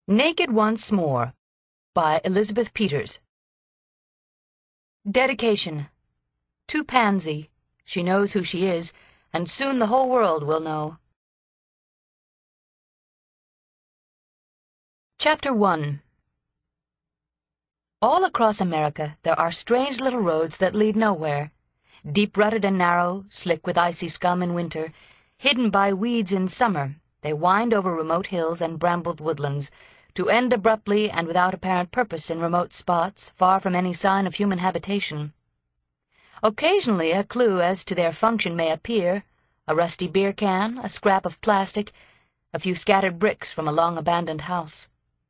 Naked Once More by Elizabeth Peters. Dedication. To Pansy. She knows who she is, and soon the whole world will know. Chapter 1. All across America there are strange little roads that lead nowhere. Deep-rutted and narrow, slick with icy scum in winter, hidden by weeds in summer, they wind over remote hills and brambled woodlands, to end abruptly and without apparent purpose in remote spots, far from any sign of human habitation. Occasionally a clue as to their function may appear: a rusty beer can, a scrap of plastic, a few scattered bricks from a long-abandoned house.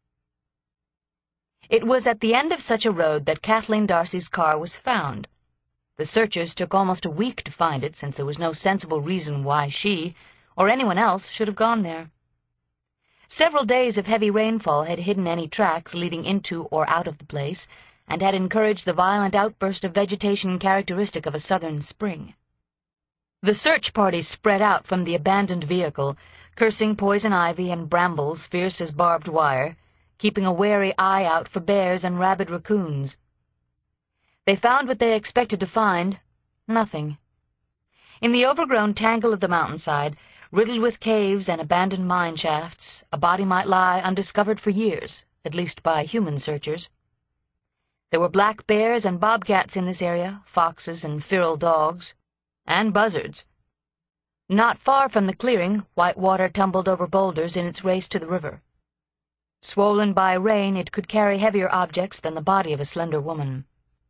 It was at the end of such a road that Kathleen Darcy's car was found. The searchers took almost a week to find it, since there was no sensible reason why she, or anyone else, should have gone there. Several days of heavy rainfall had hidden any tracks leading into or out of the place, and had encouraged the violent outburst of vegetation characteristic of a southern spring. The search parties spread out from the abandoned vehicle, cursing poison ivy and brambles fierce as barbed wire, keeping a wary eye out for bears and rabid raccoons. They found what they expected to find: nothing. In the overgrown tangle of the mountainside, riddled with caves and abandoned mine shafts, a body might lie undiscovered for years, at least by human searchers. There were black bears and bobcats in this area, foxes and feral dogs, and buzzards. Not far from the clearing, white water tumbled over boulders in its race to the river. Swollen by rain, it could carry heavier objects than the body of a slender woman.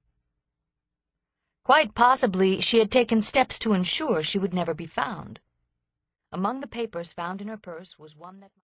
Quite possibly she had taken steps to ensure she would never be found. Among the papers found in her purse was one that